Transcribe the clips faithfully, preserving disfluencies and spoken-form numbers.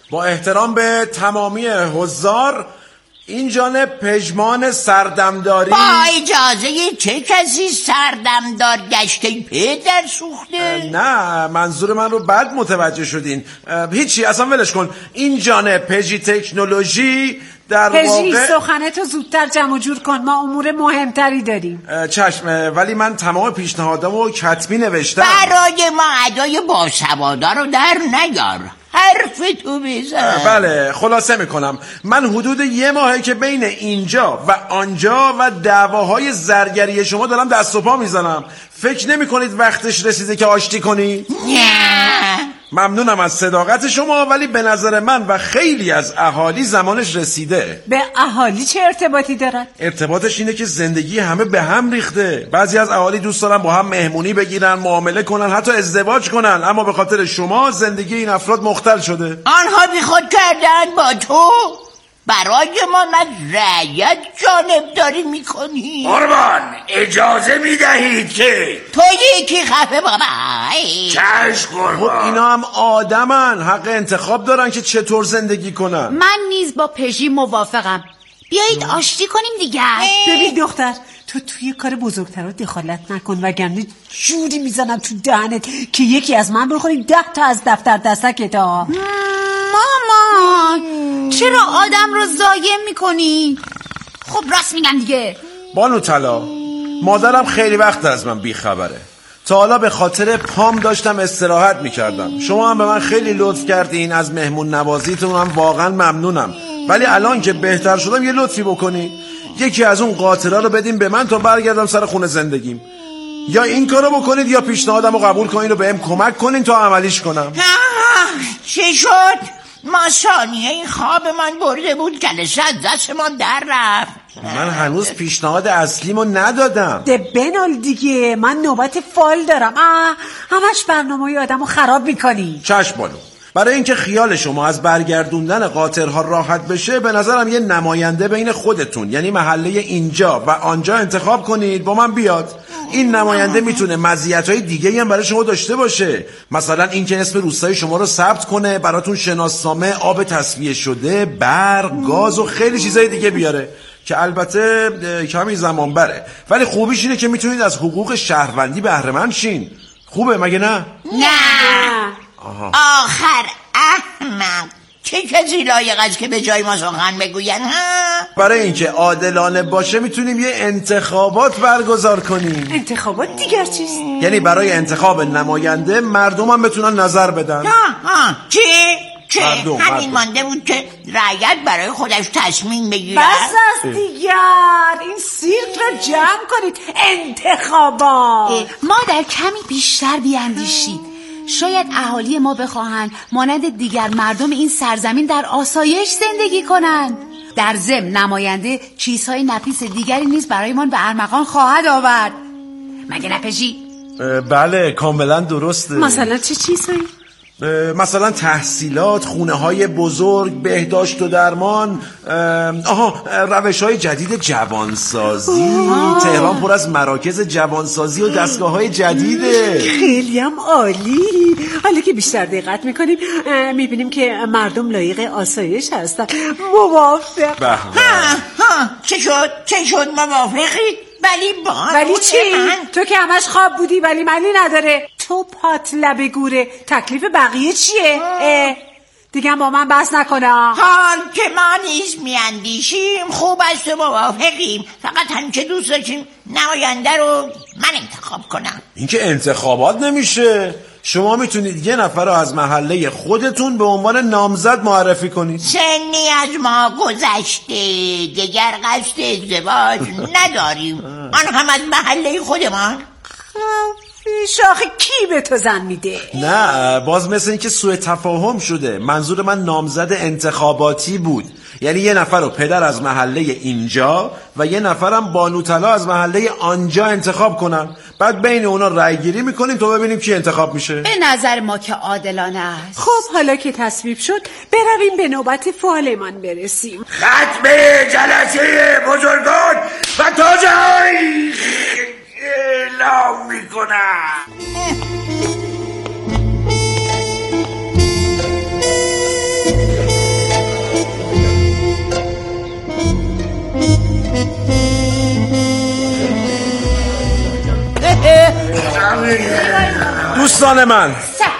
با احترام به تمامی حضار، این جانب پژمان سردمداری. با اجازه چه کسی سردمدار گشته پدر سوخته؟ نه منظور من رو بد متوجه شدین. هیچی، اصلا ولش کن. این جانب پژی تکنولوژی در پژی واقع... سخنتو زودتر جمع جور کن، ما امور مهمتری داریم. چشم، ولی من تمام پیشنهادامو کتبی نوشتم. برای ما ادای باسوادار رو در نیار، حرف تو بزن. بله خلاصه میکنم، من حدود یه ماهه که بین اینجا و آنجا و دعواهای زرگری شما دارم دست و پا میزنم. فکر نمی کنید وقتش رسیده که آشتی کنید؟ نه. ممنونم از صداقت شما، ولی به نظر من و خیلی از اهالی زمانش رسیده. به اهالی چه ارتباطی دارد؟ ارتباطش اینه که زندگی همه به هم ریخته. بعضی از اهالی دوست دارن با هم مهمونی بگیرن، معامله کنن، حتی ازدواج کنن، اما به خاطر شما زندگی این افراد مختل شده. آنها بیخود کردن با تو؟ برای ما من رعیت جانبداری میکنی؟ قربان اجازه میدهید که تو یکی خفه بابا. چشم قربان. خب اینا هم آدمن، حق انتخاب دارن که چطور زندگی کنن. من نیز با پژی موافقم. بیایید آشتی کنیم دیگه. ببین دختر، تو توی کار بزرگتر رو دخالت نکن، وگرنه جوری میزنم تو دهنت که یکی از من بخوری ده تا از دفتر دستکت ها. مامان چرا آدم رو ضایع میکنی؟ خب راست میگم دیگه. بانو طلا، مادرم خیلی وقت از من بیخبره. تا حالا به خاطر پام داشتم استراحت میکردم. شما هم به من خیلی لطف کردین، از مهمون نوازیتون هم واقعا ممنونم. ولی الان که بهتر شدم یه لطفی بکنی، یکی از اون قاطرها رو بدین به من تا برگردم سر خونه زندگیم. یا این کارو بکنید یا پیشنهادمو قبول کنین و بهم کمک کنین تا عملیش کنم. چه شد؟ ما ثانیه این خواب من برده بود، جلسه از دست ما در رفت. من هنوز پیشنهاد اصلیمو ندادم. ده بنال دیگه، من نوبت فال دارم. آه همش برنامه آدمو خراب میکنی. چشم بانو، برای اینکه خیال شما از برگردوندن قاطرها راحت بشه، به نظرم یه نماینده بین خودتون، یعنی محله اینجا و آنجا انتخاب کنید با من بیاد. این نماینده میتونه مزیت‌های دیگه‌ای هم برای شما داشته باشه، مثلا اینکه اسم روستای شما رو ثبت کنه، براتون شناسنامه، آب تصفیه شده، برق، گاز و خیلی چیزای دیگه بیاره که البته کمی زمان بره، ولی خوبیش اینه که میتونید از حقوق شهروندی بهره مند شین. خوبه مگه نه؟ نه. آها. آخر احمق، چه کسی لایق است که به جای ما سخن بگوین ها؟ برای اینکه عادلانه باشه میتونیم یه انتخابات برگزار کنیم. انتخابات دیگر چیست؟ یعنی برای انتخاب نماینده مردم هم بتونن نظر بدن. ها ها چی؟ چه؟ مردم، همین مردم. مانده بود که رعیت برای خودش تصمیم بگیره. بس از دیگر، این سیرک را جمع کنید. انتخابات. مادر کمی بیشتر بیاندیشید. شاید اهالی ما بخواهند مانند دیگر مردم این سرزمین در آسایش زندگی کنند. در ضمن نماینده چیزهای نفیس دیگری نیز برایمان به ارمغان خواهد آورد. مگه نه پژی؟ بله کاملا درسته. مثلا چه چیزهایی؟ مثلا تحصیلات، خونه های بزرگ، بهداشت و درمان، آها روش های جدید جوانسازی. تهران پر از مراکز جوانسازی و دستگاه های جدیده. خیلی هم عالی. حالا که بیشتر دقت میکنیم میبینیم که مردم لایق آسایش هستن. موافق. ها ها چه شد؟ چه شد موافقی؟ ولی با ولی چی؟ تو که همش خواب بودی ولی معنی نداره. تو پات لب گوره، تکلیف بقیه چیه؟ دیگه با من بحث نکنه. حال که ما نیز میاندیشیم خوب است و موافقیم، فقط هم که دوست داشتیم نماینده رو من انتخاب کنم. این که انتخابات نمیشه. شما میتونید یه نفر رو از محله خودتون به عنوان نامزد معرفی کنید. سنی از ما گذشته، دیگر قصد ازدواج نداریم. آن هم از محله خودمان. شاخه کی به تو زن میده؟ نه باز مثل این که سوء تفاهم شده. منظور من نامزد انتخاباتی بود، یعنی یه نفر رو پدر از محله اینجا و یه نفرم بانو طلا از محله آنجا انتخاب کنن، بعد بین اونا رای گیری میکنیم تا ببینیم کی انتخاب میشه. به نظر ما که عادلانه است. خب حالا که تصویب شد برویم به نوبت فعالمان برسیم. ختم جلسه بزرگان و تاج‌های اعلام میکنم. دوستان من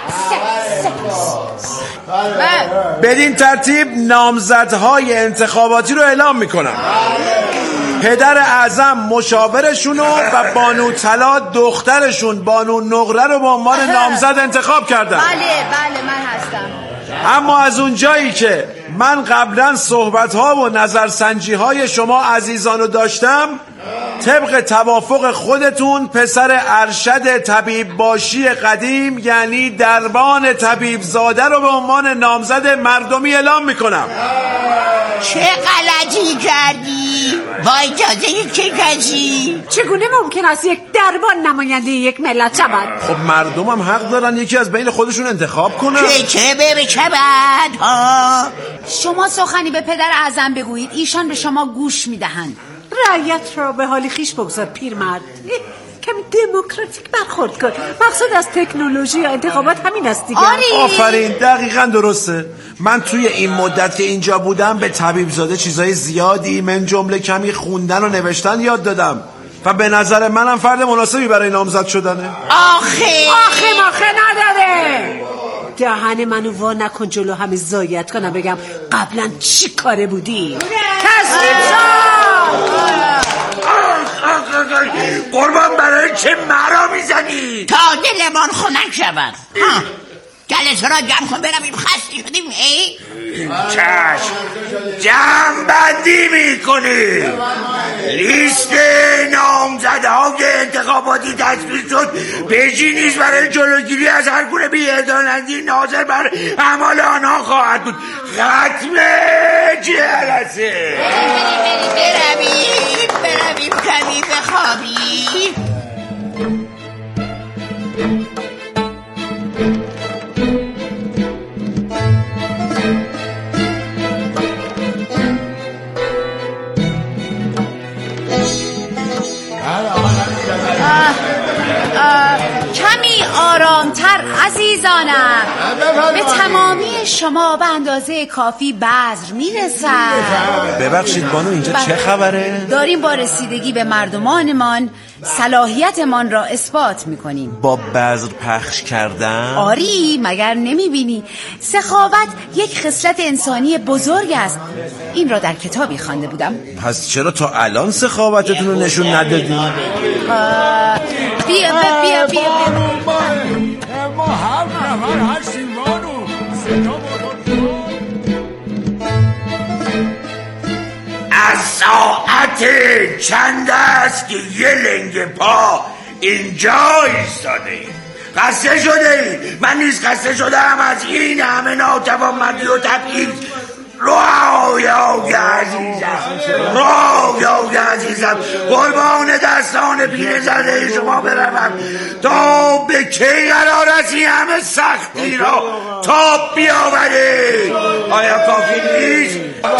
بدین ترتیب نامزدهای انتخاباتی رو اعلام میکنم. پدر اعظم مشاورشونو و بانو طلا دخترشون بانو نقره رو به عنوان نامزد انتخاب کردن. بله بله من هستم. اما از اون جایی که من قبلا صحبت‌ها و نظرسنجی‌های شما عزیزانو داشتم، طبق توافق خودتون پسر ارشد طبیب باشی قدیم یعنی دربان طبیب زاده رو به عنوان نامزد مردمی اعلام میکنم. چه غلطی کردی؟ با اجازه چه کسی؟ چگونه ممکن است یک دربان نماینده یک ملت شود؟ خب مردم هم حق دارن یکی از بین خودشون انتخاب کنن. چه چه به شود ها؟ شما سخنی به پدر اعظم بگویید، ایشان به شما گوش میدهند. رعیت را به حال خیش بگذار پیرمرد. کمی دموکراتیک برخورد کن. مقصود از تکنولوژی یا انتخابات همین است دیگه. آری. آفرین، دقیقاً درسته. من توی این مدت که اینجا بودم به طبیب زاده چیزای زیادی من جمله کمی خوندن و نوشتن یاد دادم و به نظر منم فرد مناسبی برای نامزد شدنه. آخه آخه ماخه نداره. دهن منو وا نکن جلو همه زایت کنم بگم قبلا چی کاره بودی. تصمیم قربان برای چه مرا میزنی؟ تا دلمان خنک شود. جلسه را جمع کن برویم، خسته شدیم. ای چشم جمع بندی میکنی. لیست نامزدهای انتخاباتی تصویب شد. پیشی نیست برای جلوگیری از هر گونه بی‌عدالتی ناظر بر اعمال آنها خواهد بود. ختم جلسه. برویم برویم کمی بخوابیم. کمی آرامتر عزیزانم. به تمامی شما به اندازه کافی بذر میرسد. ببخشید بانو اینجا چه خبره؟ داریم با رسیدگی به مردمانمان صلاحیتمان را اثبات میکنیم. با بذر پخش کردن؟ آری، مگر نمیبینی؟ سخاوت یک خصلت انسانی بزرگ است. این را در کتابی خوانده بودم. پس چرا تا الان سخاوتتون رو نشون ندادی؟ بیا بیا بیا ما هم نفر هستیم بانو. از ساعت چند است که یه لنگ پا اینجا ایستاده ای؟ خسته شده ای؟ من نیز خسته شدم از این همه ناتوانمندی و تبعیض. رویای عزیزم رویای عزیزم قربان دستان پیر زده شما بروم تا به کی قرار است این همه سختی را تاب بیاوره؟ آیا کافی نیست؟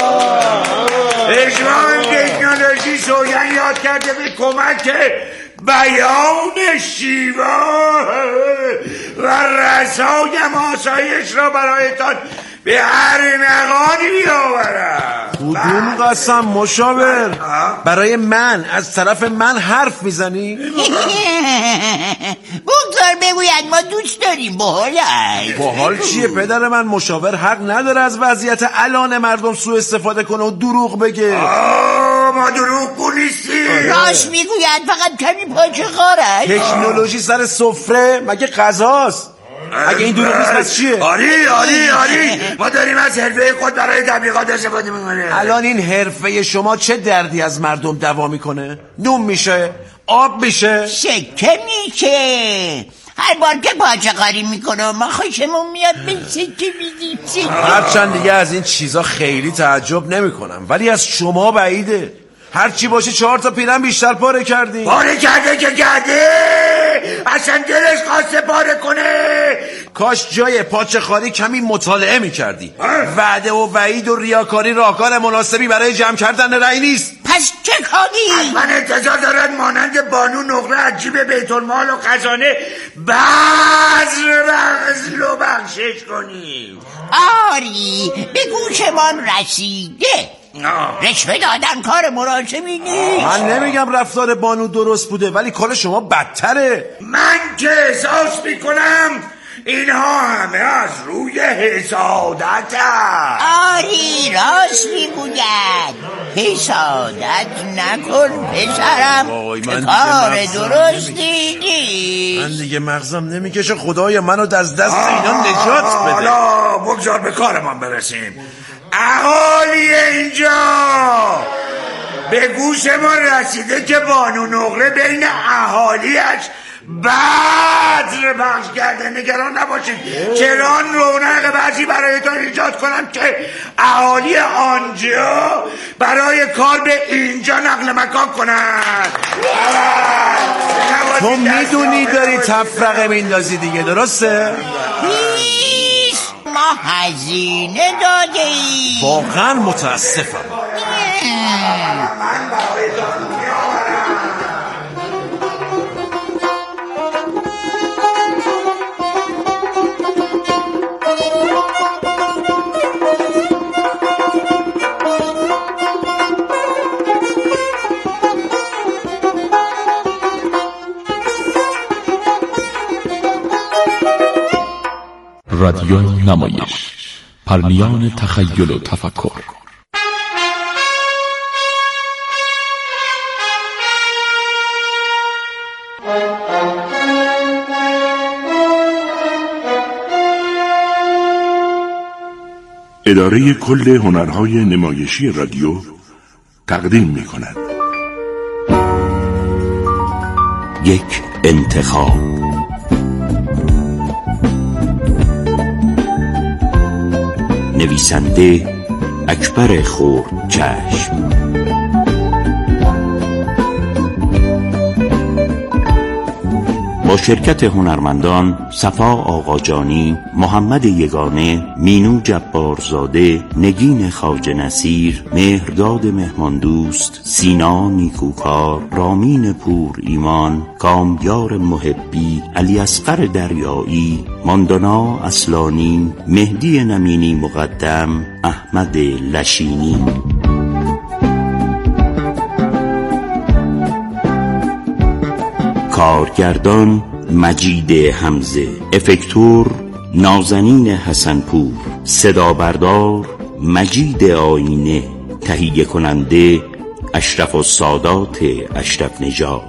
اجوان تکنولوژی سوگن یاد کرده به کمک بیان شیوا و رسایم آسایش را برایتان به هر مقانی بیاورم. کدوم قسم مشاور؟ برای من از طرف من حرف میزنی؟ بگذار بگوید ما دوست داریم. باحال است. باحال چیه پدر من؟ مشاور حق نداره از وضعیت الان مردم سوء استفاده کنه و دروغ بگه. آه ما دروغ گو نیستیم. راست میگوید، فقط کمی پاچه خار است. تکنولوژی سر سفره مگه غذاست؟ اگه این دروغ نیست پس چیه؟ آری آری آری ما داریم از حرفه خود برای تبلیغات استفاده میکنیم. الان این حرفه شما چه دردی از مردم دوا میکنه؟ نون میشه؟ آب میشه؟ سکه میشه. هر بار که پاچه خاری میکنه ما خوشمون میاد به سکه میدیم. هرچند دیگه از این چیزا خیلی تعجب نمیکنم، ولی از شما بعیده. هر چی باشه چهار تا پیرن بیشتر پاره کردی. پاره کرده که کرده، اصلا دلش خواسته پاره کنه. کاش جای پاچه خاری کمی مطالعه میکردی. وعده و وعید و ریاکاری راهکار مناسبی برای جمع کردن رأی نیست. پس چه کاری؟ من انتظار دارد مانند بانو نقره از جیب بیت المال و خزانه بذر بخل و بخشش کنی. آری به گوشمان رسیده. رشوه دادن کار مناسبی نیست. من نمیگم رفتار بانو درست بوده، ولی کار شما بدتره. من که احساس میکنم اینها همه از روی حسادت هست. آری راست میگوید. حسادت نکن پسرم، که کار درستی نیست. من دیگه مغزم نمیکشه. خدای منو از دست اینا نجات بده. حالا بگذار به کارمان برسیم. اهالی اینجا به گوش ما رسیده که بانو نقره بین اهالیش بدر بخش کرده. نگران نباشید، چران رونق بعضی برایتان ایجاد کنم که اهالی آنجا برای کار به اینجا نقل مکان کنند. تو میدونی داری تفرقه میندازی دیگه، درسته؟ نیست، ما هزینه داده ایم. واقعا متاسفم. من برایتان میآورم. رادیوی نمایش، پرنیان تخیل و تفکر. اداره کل هنرهای نمایشی رادیو تقدیم می کند یک انتخاب. نویسنده اکبر خردچشم، با شرکت هنرمندان صفا آقاجانی، محمد یگانه، مینو جبارزاده، نگین خواجه نصیر، مهرداد مهماندوست، سینا نیکوکار، رامین پور ایمان، کامیار محبی، علی اصغر دریایی، ماندانا اصلانی، مهدی نمینی مقدم، احمد لشینی. کارگردان مجید حمزه، افکتور نازنین حسنپور، صدا بردار مجید آینه، تهیه کننده اشرف السادات اشرف نژاد.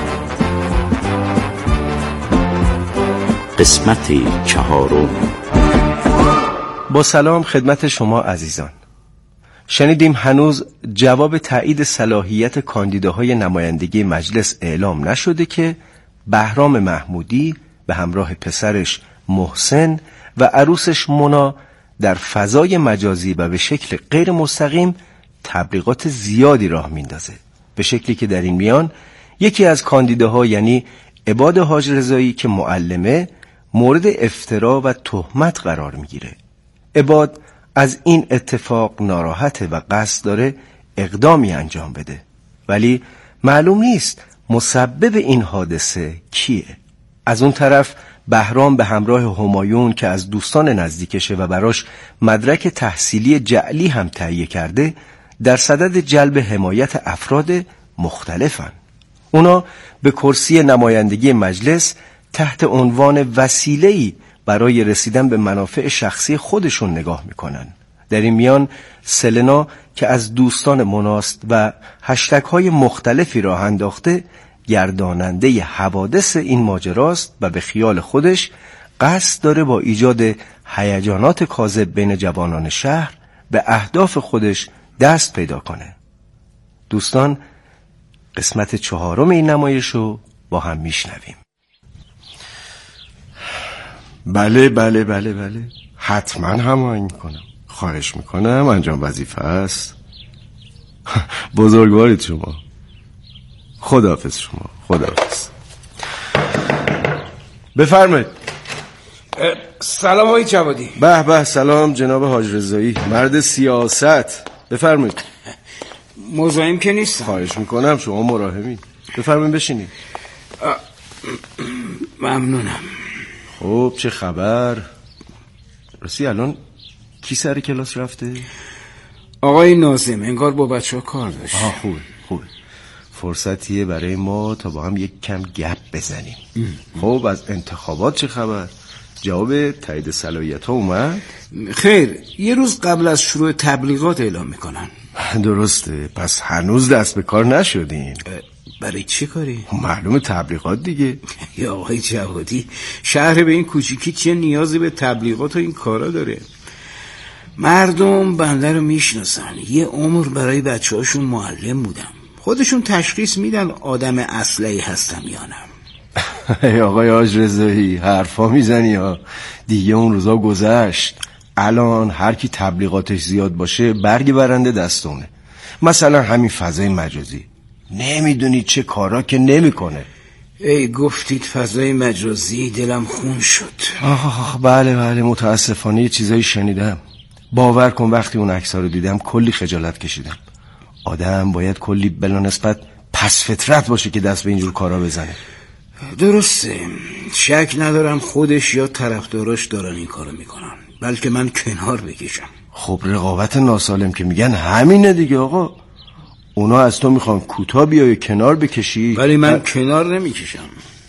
قسمت چهارم. با سلام خدمت شما عزیزان. شنیدیم هنوز جواب تایید صلاحیت کاندیداهای نمایندگی مجلس اعلام نشده که بهرام محمودی به همراه پسرش محسن و عروسش مونا در فضای مجازی و به شکل غیر مستقیم تبلیغات زیادی راه میندازه، به شکلی که در این میان یکی از کاندیداها یعنی عباد حاج رضایی که معلمه مورد افترا و تهمت قرار میگیره. عباد از این اتفاق ناراحته و قصد داره اقدامی انجام بده، ولی معلوم نیست مسبب این حادثه کیه. از اون طرف بهرام به همراه همایون که از دوستان نزدیکشه و براش مدرک تحصیلی جعلی هم تهیه کرده در صدد جلب حمایت افراد مختلفن. اونا به کرسی نمایندگی مجلس تحت عنوان وسیله‌ای برای رسیدن به منافع شخصی خودشون نگاه میکنن. در این میان سلنا که از دوستان مناست و هشتگ های مختلفی راه انداخته گرداننده حوادث این ماجراست و به خیال خودش قصد داره با ایجاد هیجانات کاذب بین جوانان شهر به اهداف خودش دست پیدا کنه. دوستان، قسمت چهارم این نمایش رو با هم میشنویم. بله بله بله بله حتما هماهنگ میکنم. خواهش میکنم، انجام وظیفه است. بزرگوارید شما. خداحافظ شما. خداحافظ. بفرمایید. سلام آقای جوادی. به به سلام جناب حاج رضایی، مرد سیاست. بفرمایید. مزاحم که نیست. خواهش میکنم، شما مراحمی. بفرمایید بشینید. ممنونم. خب چه خبر؟ راستی الان کی سر کلاس رفته؟ آقای ناظم انگار با بچه ها کار داشت. آه خوب خوب فرصتیه برای ما تا با هم یک کم گپ بزنیم. خب از انتخابات چه خبر؟ جواب تایید صلاحیت ها اومد؟ خیر، یه روز قبل از شروع تبلیغات اعلام میکنن. درسته، پس هنوز دست به کار نشدین. برای چه کاری؟ معلومه تبلیغات دیگه. یا آقای جوادی، شهر به این کوچیکی چه نیازی به تبلیغات و این کارا داره؟ مردم بنده رو میشناسن، یه عمر برای بچه هاشون معلم بودم، خودشون تشخیص میدن آدم اصلحی هستم یا نه. ای آقای حاج رضایی، حرفا میزنی ها، دیگه اون روزا گذشت. الان هر کی تبلیغاتش زیاد باشه برگ برنده دستونه. مثلا همین فضای مجازی، نمیدونی چه کارا که نمیکنه. ای گفتید فضای مجازی، دلم خون شد. آه بله بله، متاسفانه یه چیزایی شنیدم. باور کن وقتی اون عکس‌ها رو دیدم کلی خجالت کشیدم. آدم باید کلی بلا نسبت پس فطرت باشه که دست به اینجور کارا بزنه. درسته، شک ندارم خودش یا طرفداراش دارن این کارو میکنن، بلکه من کنار بکشم. خب رقابت ناسالم که میگن همینه دیگه آقا. اونا از تو میخوان کوتاه بیای کنار بکشی، ولی من هر... کنار نمیکشم.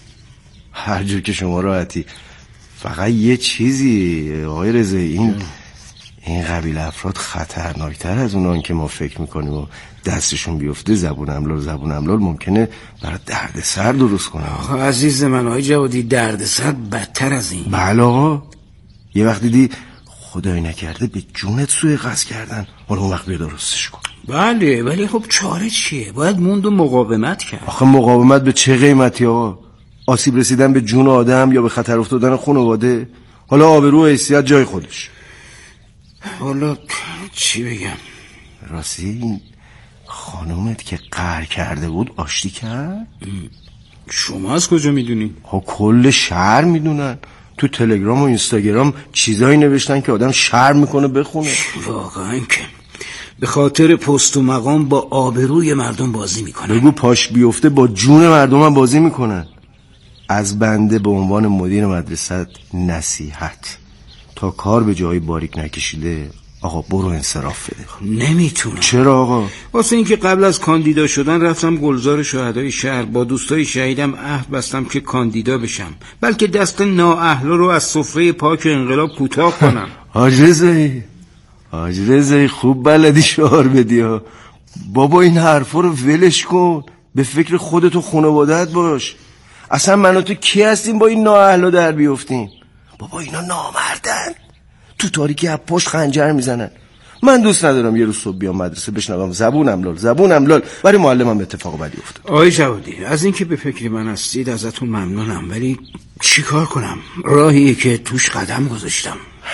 هر جور که شما راحتی. فقط یه چیزی آقای رضایی، این این قبیل افراد خطرناکتر از اونان که ما فکر میکنیم و دستشون بیفته زبون املال زبون املال ممکنه برای درد سر درست کنه. آقا عزیز من آقای جوادی، درد سر بدتر از این. بله آقا، یه وقت دیدی خدای نکرده به جونت سوی قصد کردن، حالا اون وقت بیا درستش کن. بله ولی خب چاره چیه؟ باید موند و مقاومت کرد. آخه مقاومت به چه قیمتی آقا؟ آسیب رسیدن به جون آدم یا به خطر افتادن خانواده؟ حالا آبرو و حیثیت جای خودش. حالا چی بگم؟ راستی این خانومت که قهر کرده بود آشتی کرد؟ شما از کجا میدونی؟ ها کل شهر میدونن، تو تلگرام و اینستاگرام چیزایی نوشتن که آدم شرم میکنه بخونه. واقعا که به خاطر پست و مقام با آبروی مردم بازی میکنن. بگو پاش بیفته با جون مردم هم بازی میکنن. از بنده به عنوان مدیر مدرسه نصیحت، تا کار به جای باریک نکشیده آقا برو انصراف بده. نمیتونم. چرا آقا؟ واسه اینکه قبل از کاندیدا شدن رفتم گلزار شهدای شهر، با دوستای شهیدم عهد بستم که کاندیدا بشم، بلکه دست نااهلا رو از سفره پاک انقلاب کوتاه کنم. حاج رضایی، حاج رضایی خوب بلدی شعار بدی ها. بابا این حرفا رو ولش کن، به فکر خودت و خانواده‌ات باش. اصلا من و تو کی هستیم با این نااهلا در بیافتیم؟ بابا اینا نامردن، تو تاریکی از پشت خنجر میزنن. من دوست ندارم یه روز صبح بیام مدرسه بشنوم زبونم لال زبونم لال، برای معلمم اتفاق بدی افتاد. آقای جوادی، از اینکه به فکر من هستید ازتون ممنونم، ولی چی کار کنم؟ راهیه که توش قدم گذاشتم.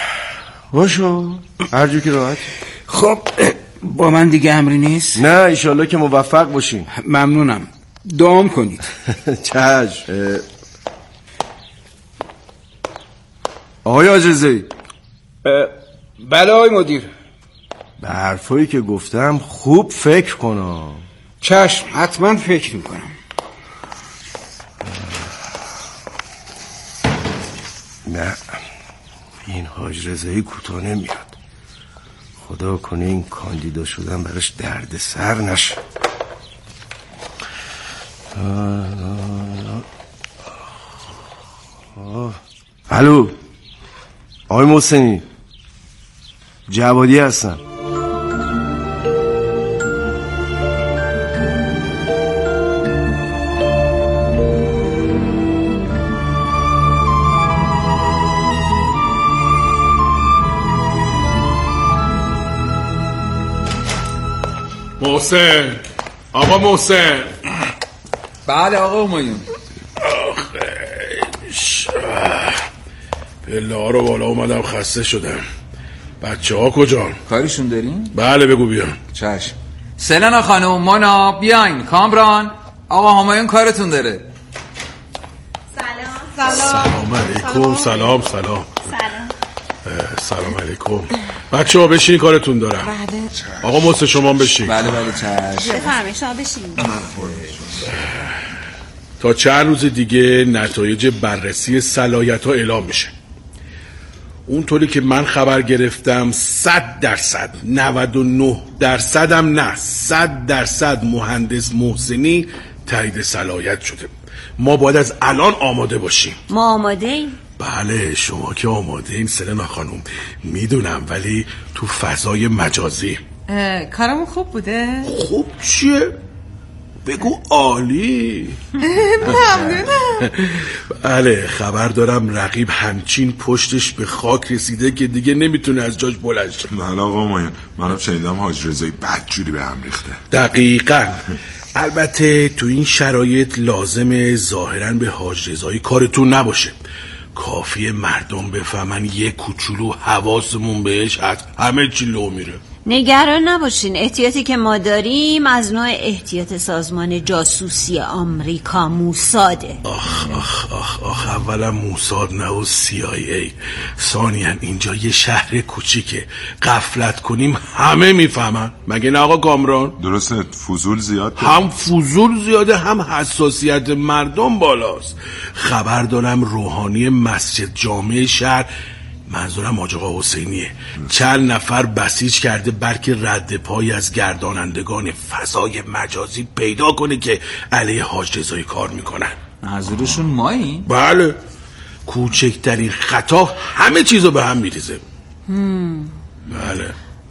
باشو هر جور که راحت. خب با من دیگه امری نیست؟ نه انشالله که موفق باشین. ممنونم، دعام کنید. چشم. آقای حاج رضایی. بله آقای مدیر. به حرفایی که گفتم خوب فکر کنم. چشم، حتما فکر میکنم. نه این حاج رضایی کوتاه نمیاد. خدا کنه این کاندیدا شدن براش درد سر نشه. الو آقای محسنی، جوادی هستم. محسن، آقا محسن. بله آقا همایون. پله ها رو بالا اومدم، خسته شدم. بچه ها کجا؟ کاریشون داریم؟ بله بگو بیان. چشم. سلنا خانم، مانا بیاین. کامران، آقا همایون کارتون داره. سلام سلام علیکم. سلام سلام سلام علیکم. بچه ها بشین کارتون دارم. بله. آقا محسن شما بشین. بله بله چشم. بفرمایید شما بشین. تا چند روز دیگه نتایج بررسی صلاحیت ها اعلام میشه. اونطوری که من خبر گرفتم صد درصد نود و نه درصدم نه صد درصد مهندس محسنی تایید صلاحیت شده. ما باید از الان آماده باشیم. ما آماده ایم؟ بله شما که آماده این سلنا خانم میدونم، ولی تو فضای مجازی. کارمون خوب بوده؟ خوب چیه؟ بگو عالی. ممنونم. بله خبر دارم رقیب همچین پشتش به خاک رسیده که دیگه نمیتونه از جاش بلند شه. بله آقا مایان، منم شنیدم حاج رضایی بدجوری به هم ریخته. دقیقاً. البته تو این شرایط لازمه ظاهراً به حاج رضایی کارتون نباشه، کافیه مردم بفهمن یه کوچولو حواسمون بهش هست همه چی لو میره. نگران نباشین، احتیاطی که ما داریم از نوع احتیاط سازمان جاسوسی آمریکا موساده. آخ آخ آخ آخ اولا موساد نه و سی آی ای، ثانیاً اینجا یه شهر کوچیکه، غفلت کنیم همه میفهمن. مگه نه آقا کامران؟ درسته، فضول زیاد ده. هم فضول زیاده هم حساسیت مردم بالاست. خبر دارم روحانی مسجد جامع شهر، منظورم حاج آقا حسینیه، چند نفر بسیج کرده بلکه رد پای از گردانندگان فضای مجازی پیدا کنه که علیه حاج رضایی کار میکنن. منظورشون ماییم؟ بله، کوچکترین خطا همه چیزو به هم میریزه. هم. بله.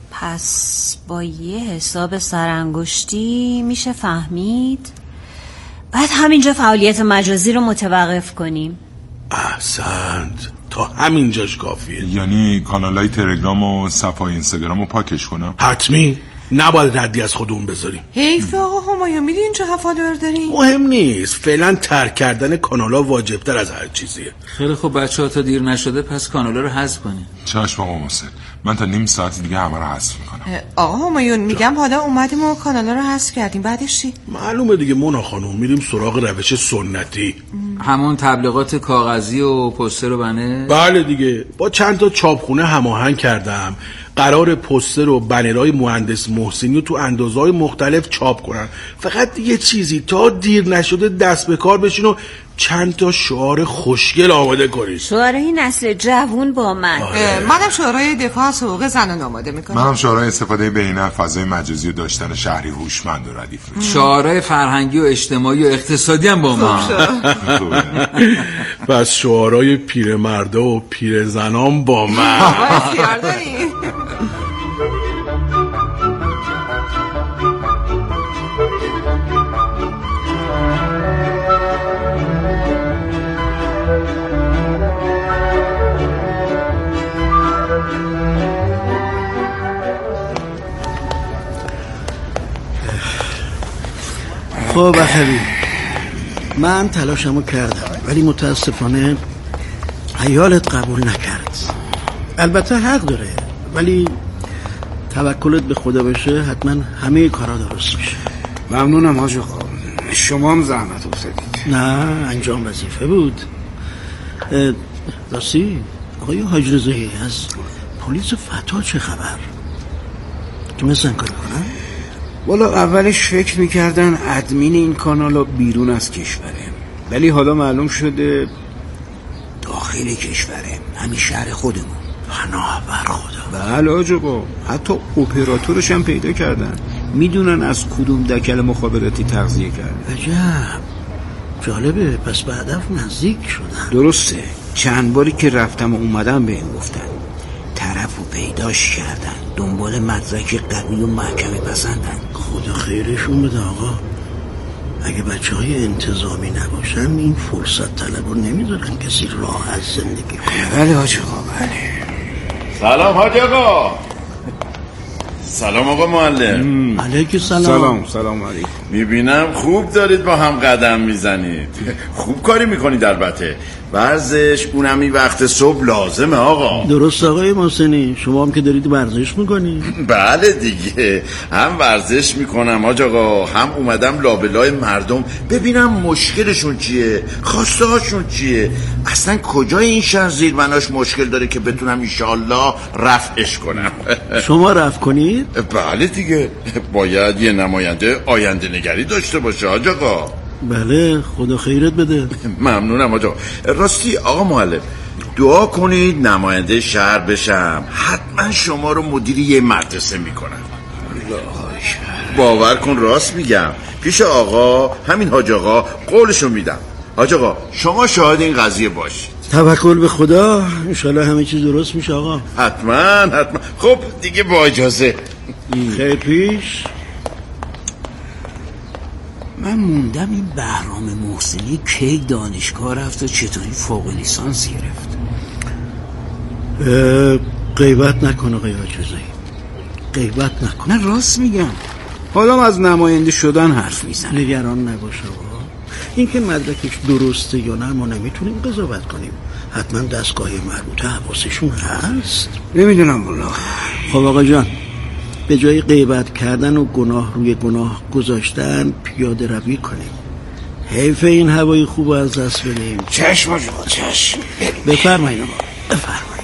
پس با یه حساب سرانگشتی میشه فهمید بعد همینجا فعالیت مجازی رو متوقف کنیم. احسنت، تا همینجاش کافیه. یعنی کانالای تلگرام و صفحه اینستاگرام رو پاکش کنم؟ حتمی، نباید ردی از خودمون بذاریم. حیف آقا همایون، میدی اینجا هوادار داریم؟ مهم نیست، فعلا ترک کردن کانالا واجبتر از هر چیزیه. خیلی خوب بچه ها، تا دیر نشده پس کانالا رو حذف کنیم. چشم آقا محسن، من تا نیم ساعت دیگه همه رو حذف میکنم. آقا همایون میگم حالا اومدیم و کانالا رو حذف کردیم، بعدش چی؟ معلومه دیگه مونا خانم، میریم سراغ روش سنتی. همون تبلیغات کاغذی و پوستر و بنر؟ بله دیگه، با چند تا چاپخونه هماهنگ کردم، قرار پوستر و بنرهای مهندس محسنی رو تو اندازه‌های مختلف چاپ کنن. فقط یه چیزی، تا دیر نشده دست به کار بشین و چند تا شعار خوشگل آماده کنید. شعارهای نسل جوون با من. منم شعارهای دفاع از حقوق زنان آماده میکنم. منم شعارهای استفاده بهینه فضای مجازی و داشتن شهری هوشمند و ردیف میکنم. شعارهای فرهنگی و اجتماعی و اقتصادی هم با ما. پس شعارهای پیرمردا و پیرزنان با من. خب اخوی، من تلاشمو کردم ولی متاسفانه عیالت قبول نکرد. البته حق داره، ولی توکلت به خدا بشه حتما همه کارا درست میشه. ممنونم حاج آقا، شما هم زحمت افتادید. نه، انجام وظیفه بود. راستی آقای حاج رضایی، از پلیس فتا چه خبر؟ تونستن کاری کنن؟ والا اولش فکر میکردن ادمین این کانالا بیرون از کشوره، ولی حالا معلوم شده داخل کشوره، همین شهر خودمون. پناه بر خدا. بله حاج آقا، حتی اپراتورش هم پیدا کردن، میدونن از کدوم دکل مخابراتی تغذیه کرده. عجب، جالبه، پس به هدف نزدیک شدن. درسته، چند باری که رفتم و اومدم به این گفتن، طرف رو پیداش کردن، دنبال مدرک قوی و محکمی پسندن. خدا خیرشون بده آقا، اگه بچه های انتظامی نباشن این فرصت طلب رو نمیذارن کسی راحت زندگی کنه. بله حاج آقا، بله. سلام حاج آقا. سلام آقا معلم. علیکم سلام. سلام سلام علیکم. میبینم خوب دارید با هم قدم میزنید. خوب کاری میکنید البته. ورزش اونم این وقت صبح لازمه آقا. درست آقای محسنی، شما هم که دارید ورزش میکنید. بله دیگه، هم ورزش میکنم حاج آقا، هم اومدم لابلای مردم ببینم مشکلشون چیه، خواسته هاشون چیه، اصلا کجای این شهر زیربناش مشکل داره که بتونم انشالله رفعش کنم. شما رفع کنید؟ بله دیگه، باید یه نماینده آینده نگری داشته باشه حاج آقا. بله، خدا خیرت بده. ممنونم آقا. راستی آقا معلم، دعا کنید نماینده شهر بشم. حتما شما رو مدیر یه مدرسه میکنم. باور کن راست میگم. پیش آقا همین حاج آقا قولشو میدم. حاج آقا شما شاهد این قضیه باشید. توکل به خدا، انشالله همه چیز درست میشه آقا. حتما حتما. خب دیگه با اجازه. خیلی پیش. من موندم این بهرام محسنی کی دانشگاه رفت و چطوری فوق لیسانس گرفت. غیبت نکن آقای حاج‌رضایی، غیبت نکن. نه راست میگم، حالا از نماینده شدن حرف میزنه. نگران نباش آقا، این که مدرکش درسته یا نه ما نمیتونیم قضاوت کنیم. حتما دستگاه مربوطه حواسشون هست. نمیدونم والله. خب آقا جان، به جای غیبت کردن و گناه روی گناه گذاشتن پیاده روی کنیم. حیف این هوای خوب از دست بدیم. چشم آقا چشم. بفرمایید آقا بفرمایید.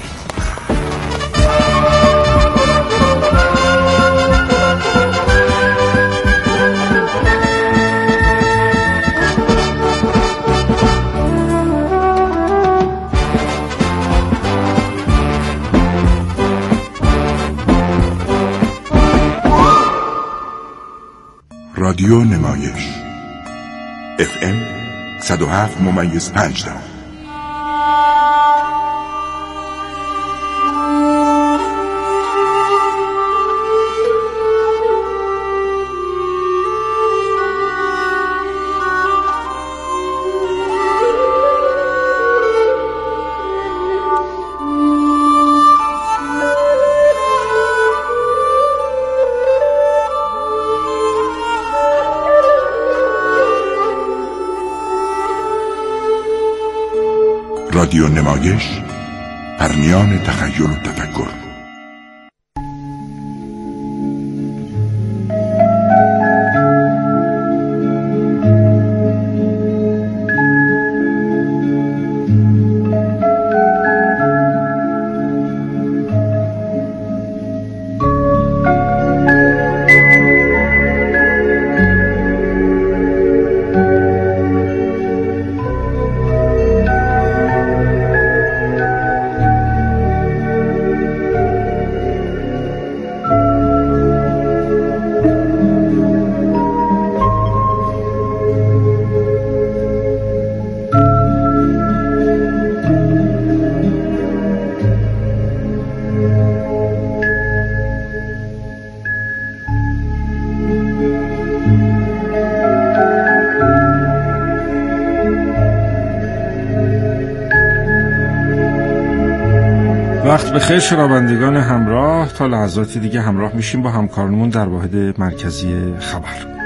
رادیو نمایش اف ام صد و هفت ممیز پنج دهم. رادیو نمایش پرنیان تخیل و تفکر. وقت بخیر شنوندگان همراه، تا لحظاتی دیگه همراه میشیم با همکارانمون در واحد مرکزی خبر.